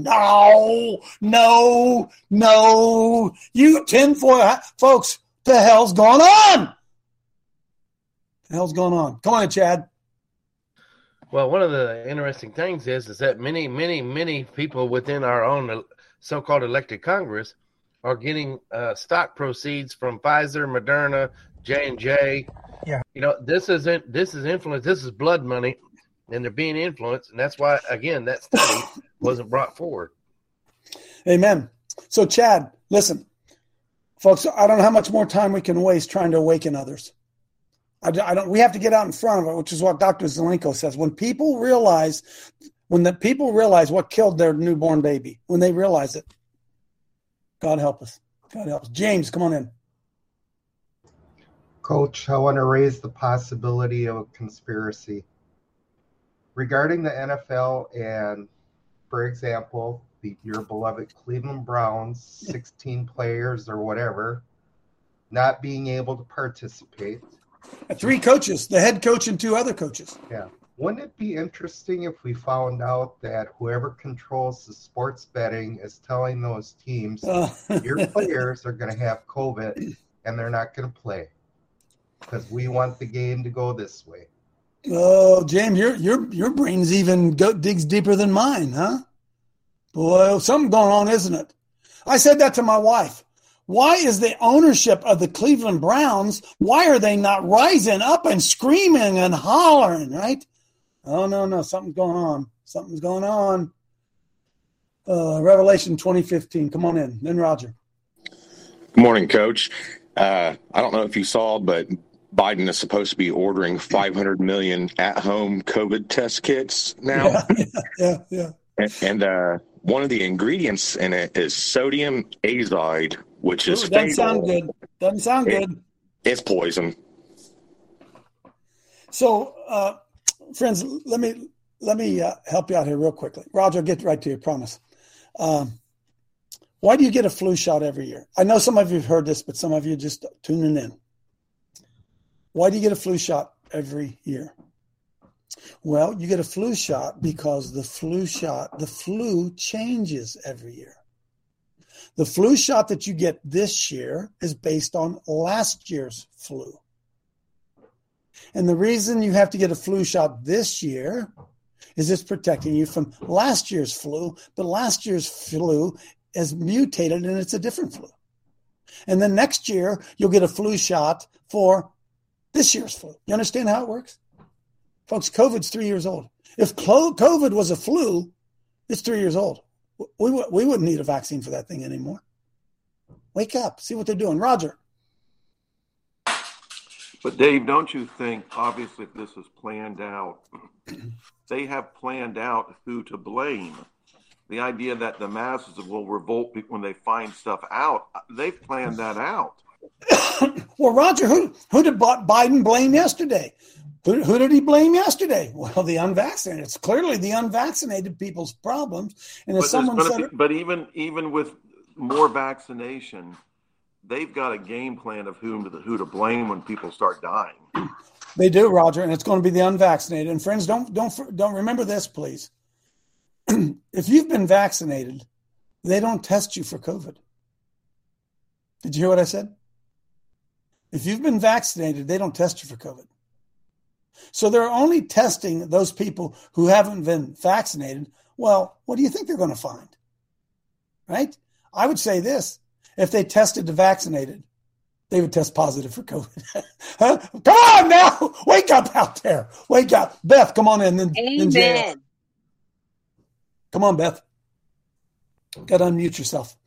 No. You tinfoil folks, the hell's going on? Come on, Chad. Well, one of the interesting things is that many people within our own so-called elected Congress are getting stock proceeds from Pfizer, Moderna, J&J. Yeah. This is influence. This is blood money, and they're being influenced, and that's why, again, that study wasn't brought forward. Amen. So, Chad, listen, folks, I don't know how much more time we can waste trying to awaken others. We have to get out in front of it, which is what Dr. Zelenko says. When the people realize what killed their newborn baby, when they realize it, God help us. God help us. James, come on in. Coach, I want to raise the possibility of a conspiracy. Regarding the NFL and, for example, your beloved Cleveland Browns, 16 players or whatever, not being able to participate. 3 coaches, the head coach and 2 other coaches. Yeah. Wouldn't it be interesting if we found out that whoever controls the sports betting is telling those teams your players are going to have COVID and they're not going to play because we want the game to go this way? Oh, James, your brain's even digs deeper than mine, huh? Boy, something going on, isn't it? I said that to my wife. Why is the ownership of the Cleveland Browns, why are they not rising up and screaming and hollering, right? Oh, no, something's going on. Something's going on. Revelation 20:15. Come on in. Then Roger. Good morning, Coach. I don't know if you saw, but Biden is supposed to be ordering 500 million at-home COVID test kits now. Yeah. And one of the ingredients in it is sodium azide, which is doesn't fatal. Doesn't sound good. It's poison. So, friends, let me help you out here real quickly. Roger, I'll get right to you, promise. Why do you get a flu shot every year? I know some of you have heard this, but some of you are just tuning in. Why do you get a flu shot every year? Well, you get a flu shot because the flu changes every year. The flu shot that you get this year is based on last year's flu. And the reason you have to get a flu shot this year is it's protecting you from last year's flu, but last year's flu is mutated and it's a different flu. And then next year, you'll get a flu shot for this year's flu. You understand how it works? Folks, COVID's 3 years old. If COVID was a flu, it's 3 years old. We wouldn't need a vaccine for that thing anymore. Wake up. See what they're doing. Roger. But Dave, don't you think, obviously, if this is planned out, they have planned out who to blame? The idea that the masses will revolt when they find stuff out, they've planned that out. Well, Roger, who did Biden blame yesterday? Who did he blame yesterday? Well, the unvaccinated. It's clearly the unvaccinated people's problems. And But even with more vaccination, they've got a game plan of who to blame when people start dying. They do, Roger, and it's going to be the unvaccinated. And friends, don't remember this, please. If you've been vaccinated, they don't test you for COVID. Did you hear what I said? If you've been vaccinated, they don't test you for COVID. So they're only testing those people who haven't been vaccinated. Well, what do you think they're going to find? Right? I would say this. If they tested the vaccinated, they would test positive for COVID. Huh? Come on now. Wake up out there. Wake up. Beth, come on in. Amen. Come on, Beth. Got to unmute yourself.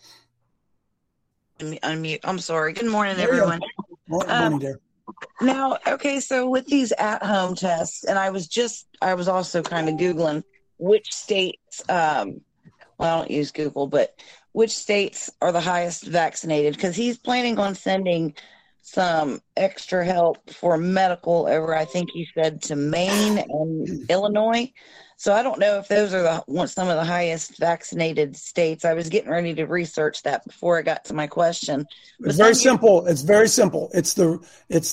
Unmute. I'm sorry. Good morning, everyone. Morning, dear. Now, okay, so with these at-home tests, and I was also kind of Googling which states, well, I don't use Google, but which states are the highest vaccinated, because he's planning on sending some extra help for medical over, I think he said, to Maine and Illinois. So I don't know if those are some of the highest vaccinated states. I was getting ready to research that before I got to my question. It's very simple. It's very simple. It's the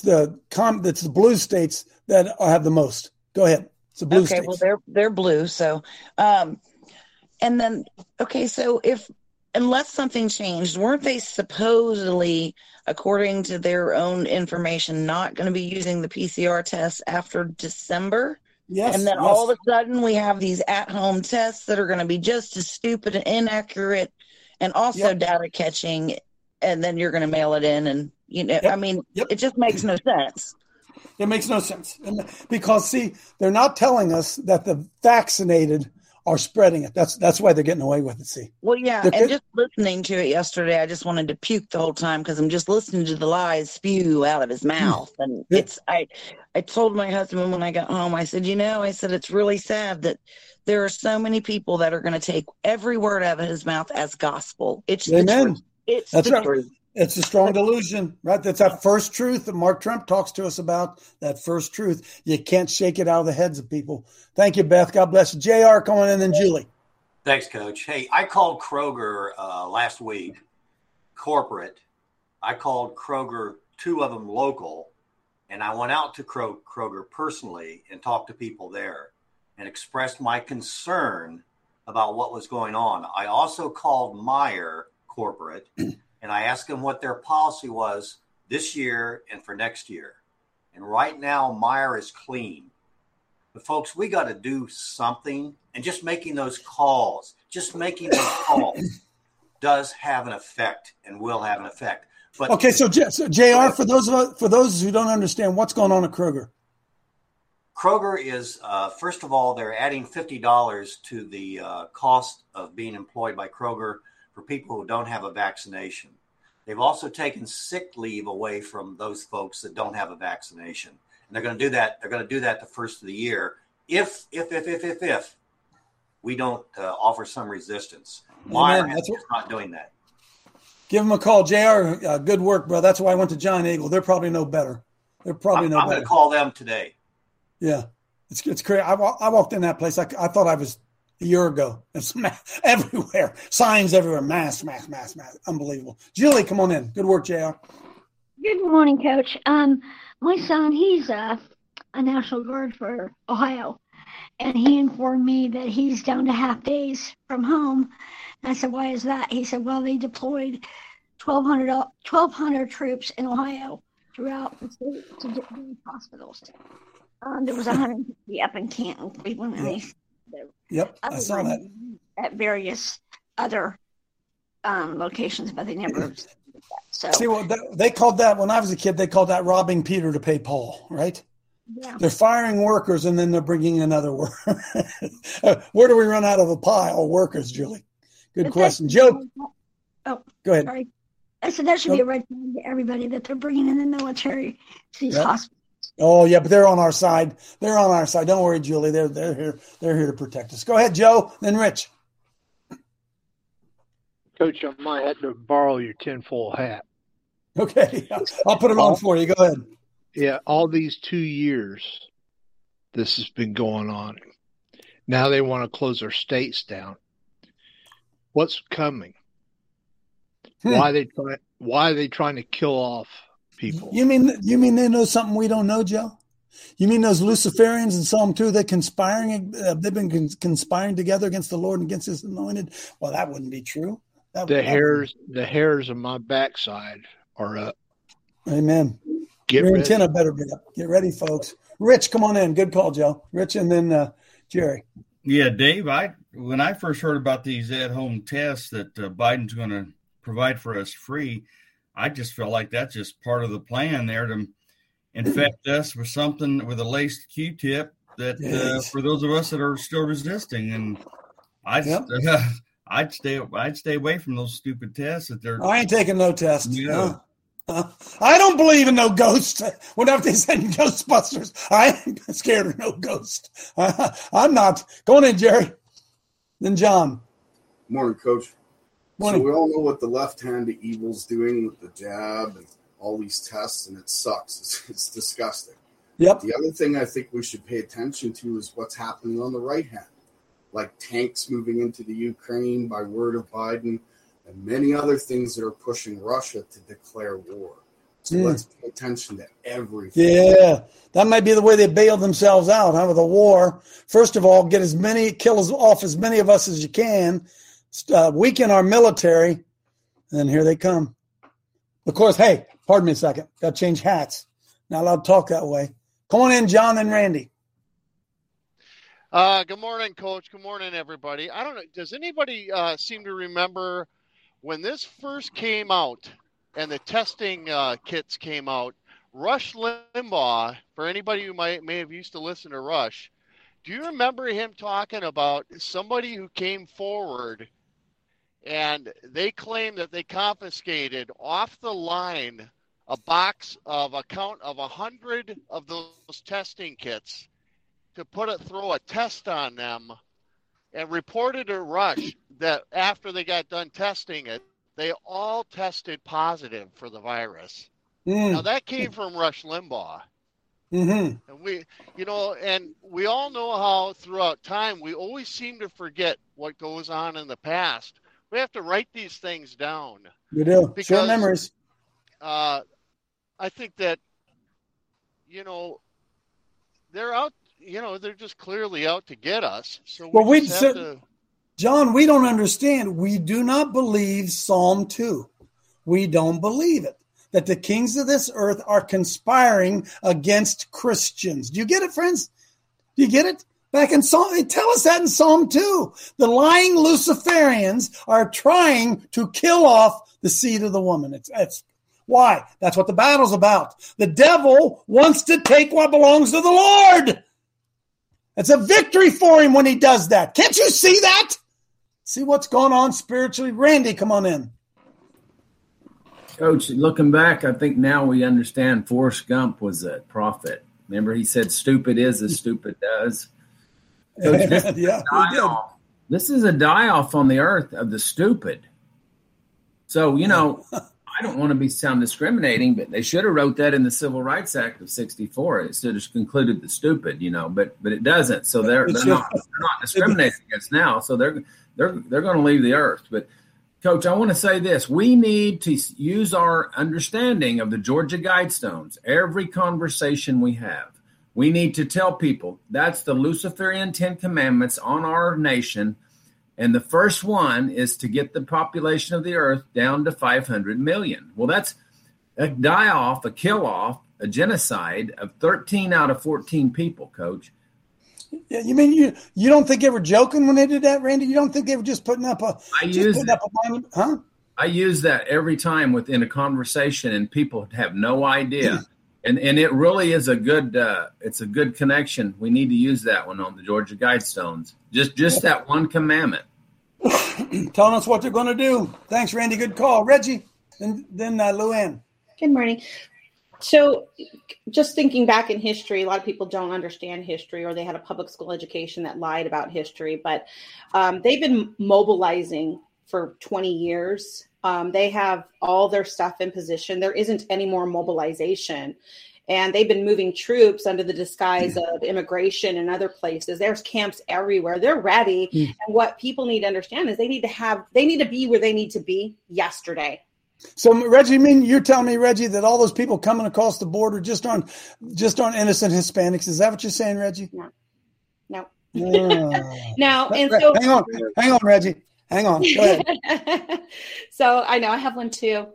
blue states that have the most. Go ahead. It's the blue states. Okay, well they're blue. So, and then so unless something changed, weren't they supposedly, according to their own information, not going to be using the PCR test after December? Yes, and then yes. all of a sudden we have these at-home tests that are going to be just as stupid and inaccurate and also data catching, and then you're going to mail it in. And, I mean, it just makes no sense. It makes no sense. Because, see, they're not telling us that the vaccinated are spreading it. That's why they're getting away with it, see. Well, yeah, and just listening to it yesterday, I just wanted to puke the whole time because I'm just listening to the lies spew out of his mouth. And I told my husband when I got home, I said, it's really sad that there are so many people that are going to take every word out of his mouth as gospel. It's the truth. It's the truth. It's a strong delusion, right? That's that first truth that Mark Trump talks to us about, that first truth. You can't shake it out of the heads of people. Thank you, Beth. God bless you. JR coming in, and Julie. Thanks, Coach. Hey, I called Kroger last week, corporate. I called Kroger, 2 of them local, and I went out to Kroger personally and talked to people there and expressed my concern about what was going on. I also called Meijer corporate, and I asked them what their policy was this year and for next year. And right now, Meijer is clean. But folks, we got to do something. And just making those calls, does have an effect and will have an effect. But okay, so JR, for those who don't understand, what's going on at Kroger? Kroger is, first of all, they're adding $50 to the cost of being employed by Kroger for people who don't have a vaccination. They've also taken sick leave away from those folks that don't have a vaccination. And they're going to do that. They're going to do that the first of the year if we don't offer some resistance. Meijer is not doing that. Give them a call. JR, good work, bro. That's why I went to John Eagle. They're probably no better. I'm going to call them today. Yeah. It's crazy. I walked in that place. I thought I was a year ago. It's everywhere. Signs everywhere. Mask. Unbelievable. Julie, come on in. Good work, JR. Good morning, Coach. My son, he's a National Guard for Ohio, and he informed me that he's down to half days from home. And I said, why is that? He said, well, they deployed 1,200 troops in Ohio throughout the state to get these hospitals. There was 150 up in Canton, Cleveland, and I saw that. At various other locations, but they never. So see, well, they called that when I was a kid. They called that robbing Peter to pay Paul, right? Yeah. They're firing workers and then they're bringing in another worker. Where do we run out of a pile of workers, Julie? Good question, Joe. Oh, go ahead. Sorry. I said that should be a red flag to everybody that they're bringing in the military to these hospitals. Oh yeah, but they're on our side. They're on our side. Don't worry, Julie. They're here. They're here to protect us. Go ahead, Joe. Then Rich. Coach, I might have to borrow your tinfoil hat. Okay, I'll put it on for you. Go ahead. Yeah, all these 2 years, this has been going on. Now they want to close their states down. What's coming? Why are they trying to kill off people? You mean they know something we don't know, Joe? You mean those Luciferians in Psalm 2, they've been conspiring together against the Lord and against his anointed? Well, that wouldn't be true. The hairs on my backside are up. Amen. Your antenna better be up. Get ready, folks. Rich, come on in. Good call, Joe. Rich, and then Jerry. Yeah, Dave, when I first heard about these at-home tests that Biden's going to provide for us free, I just felt like that's just part of the plan there to infect us with something with a laced Q-tip that for those of us that are still resisting. And I'd stay away from those stupid tests that they're. I ain't taking no tests. Yeah. I don't believe in no ghosts. Whenever they send Ghostbusters, I ain't scared of no ghost. I'm not. Go on in, Jerry. Then John. Morning, Coach. Morning. So we all know what the left-hand evil's doing with the jab and all these tests, and it sucks. It's disgusting. Yep. The other thing I think we should pay attention to is what's happening on the right hand, like tanks moving into the Ukraine by word of Biden, and many other things that are pushing Russia to declare war. So let's pay attention to everything. Yeah, that might be the way they bailed themselves out, with a war. First of all, kill off as many of us as you can, weaken our military, and then here they come. Of course, hey, pardon me a second. Got to change hats. Not allowed to talk that way. Come on in, John and Randy. Good morning, Coach. Good morning, everybody. I don't know. Does anybody seem to remember when this first came out and the testing kits came out? Rush Limbaugh, for anybody who may have used to listen to Rush, do you remember him talking about somebody who came forward and they claimed that they confiscated off the line a box of a count of 100 of those testing kits to throw a test on them, and reported to Rush that after they got done testing it, they all tested positive for the virus. Now that came from Rush Limbaugh. And we all know how throughout time we always seem to forget what goes on in the past. We have to write these things down. We do. Short memories. I think that, they're out, they're just clearly out to get us. So John, we don't understand. We do not believe Psalm 2. We don't believe it. That the kings of this earth are conspiring against Christians. Do you get it, friends? Do you get it? Back in Psalm, they tell us that in Psalm 2. The lying Luciferians are trying to kill off the seed of the woman. It's why? That's what the battle's about. The devil wants to take what belongs to the Lord. It's a victory for him when he does that. Can't you see that? See what's going on spiritually? Randy, come on in. Coach, looking back, I think now we understand Forrest Gump was a prophet. Remember, he said, stupid is as stupid does. Coach, this is a die-off on the earth of the stupid. So, I don't want to sound discriminating, but they should have wrote that in the Civil Rights Act of 1964. It should have concluded the stupid, but it doesn't. So they're not discriminating against now. So they're going to leave the earth. But Coach, I want to say this. We need to use our understanding of the Georgia Guidestones. Every conversation we have, we need to tell people that's the Luciferian 10 Commandments on our nation. And the first one is to get the population of the earth down to 500 million. Well, that's a die-off, a kill-off, a genocide of 13 out of 14 people, Coach. Yeah, you mean you don't think they were joking when they did that, Randy? You don't think they were just putting up a monument? Huh? I use that every time within a conversation, and people have no idea. And it really is a good connection. We need to use that one on the Georgia Guidestones. Just that one commandment. Telling us what they're going to do. Thanks, Randy. Good call. Reggie, and then Luann. Good morning. So just thinking back in history, a lot of people don't understand history, or they had a public school education that lied about history, but they've been mobilizing for 20 years. They have all their stuff in position. There isn't any more mobilization. And they've been moving troops under the disguise of immigration and other places. There's camps everywhere. They're ready. And what people need to understand is they need to be where they need to be yesterday. So, Reggie, you're telling me, Reggie, that all those people coming across the border just aren't innocent Hispanics? Is that what you're saying, Reggie? No. No. And so hang on, Reggie. Hang on. Go ahead. So I know I have one too.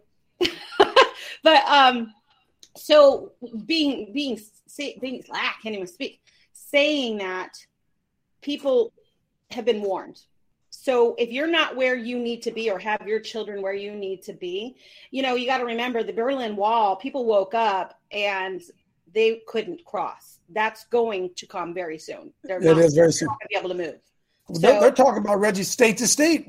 But so I can't even speak. Saying that people have been warned. So if you're not where you need to be, or have your children where you need to be, you got to remember the Berlin Wall, people woke up and they couldn't cross. That's going to come very soon. They're not going to be able to move. So, they're talking about, Reggie, state to state.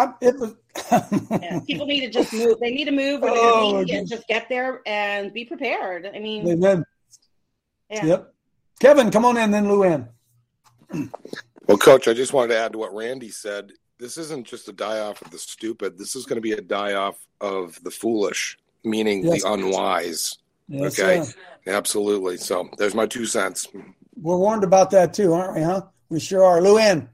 People need to just move. They need to move, or and just get there and be prepared. Amen. Yeah. Yep. Kevin, come on in, then Luann. Well, Coach, I just wanted to add to what Randy said. This isn't just a die-off of the stupid. This is going to be a die-off of the foolish, meaning the unwise. Yes, okay? Sir. Absolutely. So there's my 2 cents. We're warned about that too, aren't we, huh? We sure are. Luann.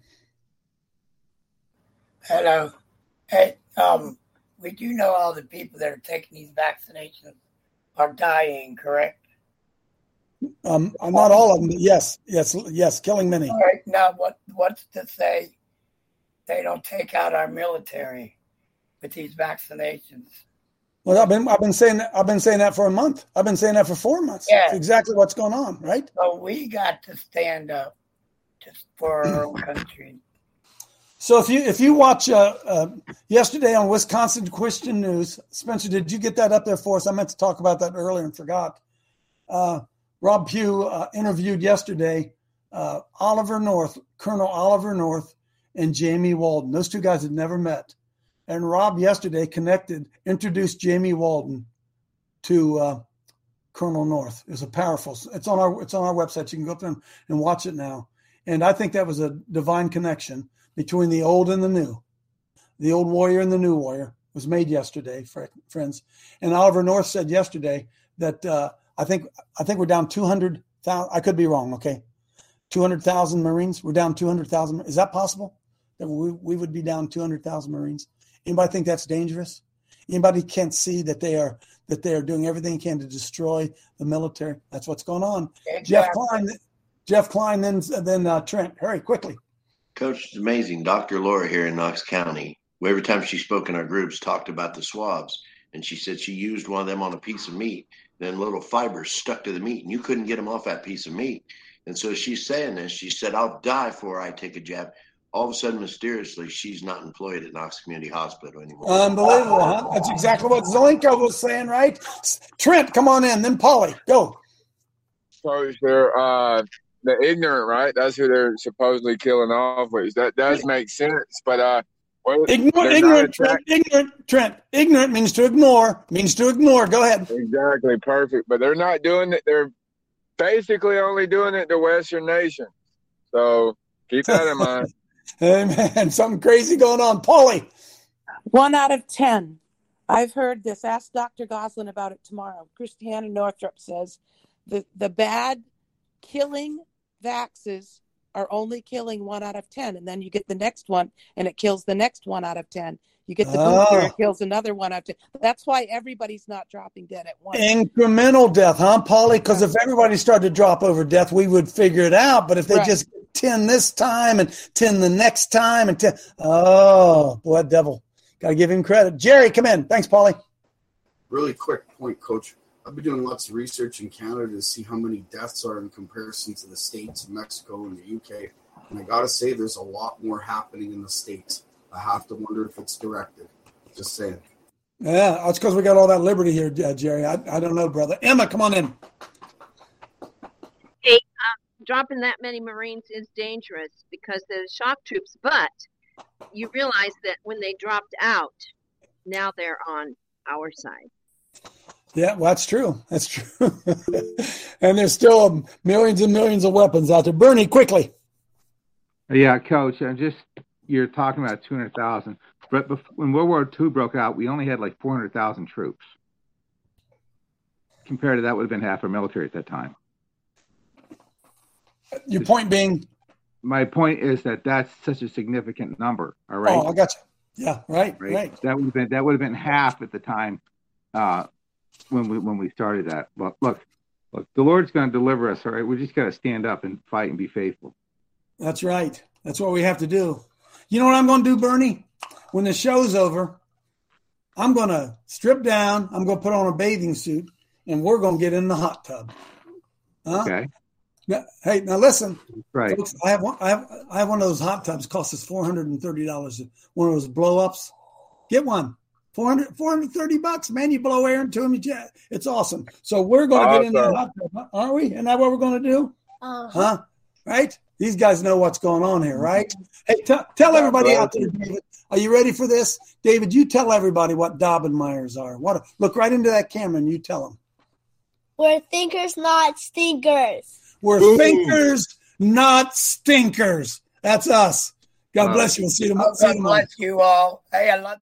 Hello. Hey, we do know all the people that are taking these vaccinations are dying, correct? Not all of them. Yes, killing many. All right. Now, what's to say they don't take out our military with these vaccinations? Well, I've been saying that for a month. I've been saying that for 4 months. Yeah. That's exactly what's going on, right? So we got to stand up just for our own country. So if you watch yesterday on Wisconsin Christian News, Spencer, did you get that up there for us? I meant to talk about that earlier and forgot. Rob Pugh interviewed yesterday Colonel Oliver North, and Jamie Walden. Those two guys had never met. And Rob yesterday introduced Jamie Walden to Colonel North. It was it's on our website. You can go up there and watch it now. And I think that was a divine connection between the old and the new. The old warrior and the new warrior was made yesterday, friends. And Oliver North said yesterday that I think we're down 200,000. I could be wrong, okay? 200,000 Marines. We're down 200,000. Is that possible? That we would be down 200,000 Marines? Anybody think that's dangerous? Anybody can't see that they are doing everything they can to destroy the military? That's what's going on. Exactly. Jeff Klein, then Trent. Hurry, quickly. Coach, it's amazing. Dr. Laura here in Knox County, every time she spoke in our groups, talked about the swabs. And she said she used one of them on a piece of meat. Then little fibers stuck to the meat, and you couldn't get them off that piece of meat. And so she's saying this. She said, I'll die before I take a jab. All of a sudden, mysteriously, she's not employed at Knox Community Hospital anymore. Unbelievable, huh? That's exactly what Zelenko was saying, right? Trent, come on in. Then Paulie, go. Coach, they're the ignorant, right? That's who they're supposedly killing off. Which that does make sense, but ignorant, Trent. Ignorant means to ignore. Go ahead. Exactly, perfect. But they're not doing it. They're basically only doing it to Western nations. So keep that in mind. Amen. Something crazy going on. Paulie. 1 out of 10. I've heard this. Ask Dr. Goslin about it tomorrow. Christiana Northrup says the bad killing vaxes are only killing 1 out of 10. And then you get the next one and it kills the next 1 out of 10. You get the booster, it kills another 1 out of 10. That's why everybody's not dropping dead at once. Incremental death, huh, Paulie? Because if everybody started to drop over death, we would figure it out. But if they just 10 this time and 10 the next time and 10, boy, devil. Got to give him credit. Jerry, come in. Thanks, Paulie. Really quick point, Coach. I've been doing lots of research in Canada to see how many deaths are in comparison to the States, Mexico, and the UK. And I got to say, there's a lot more happening in the States. I have to wonder if it's directed. Just saying. Yeah, that's because we got all that liberty here, Jerry. I don't know, brother. Emma, come on in. Hey, dropping that many Marines is dangerous because there's shock troops, but you realize that when they dropped out, now they're on our side. Yeah, well, that's true. That's true. And there's still millions and millions of weapons out there. Bernie, quickly. Yeah, Coach, you're talking about 200,000. But when World War II broke out, we only had like 400,000 troops. Compared to that, would have been half our military at that time. Your point being? My point is that that's such a significant number. All right. Oh, I got you. Yeah, right. That would have been half at the time when we started that. But look, the Lord's going to deliver us. All right, we just got to stand up and fight and be faithful. That's right. That's what we have to do. You know what I'm going to do, Bernie? When the show's over, I'm going to strip down. I'm going to put on a bathing suit, and we're going to get in the hot tub. Huh? Okay. Now, hey, now listen. Right. Folks, I have one of those hot tubs. Costs us $430. One of those blow ups. Get one. $430, man. You blow air into them. It's awesome. So we're going to get in that hot tub, aren't we? Isn't that what we're going to do? Huh? Right? These guys know what's going on here, right? Hey, tell everybody out there, David. Are you ready for this? David, you tell everybody what Daubenmayers are. Look right into that camera and you tell them. We're thinkers, not stinkers. We're thinkers, not stinkers. That's us. God bless you. We'll see you tomorrow. God bless you all. Hey, I love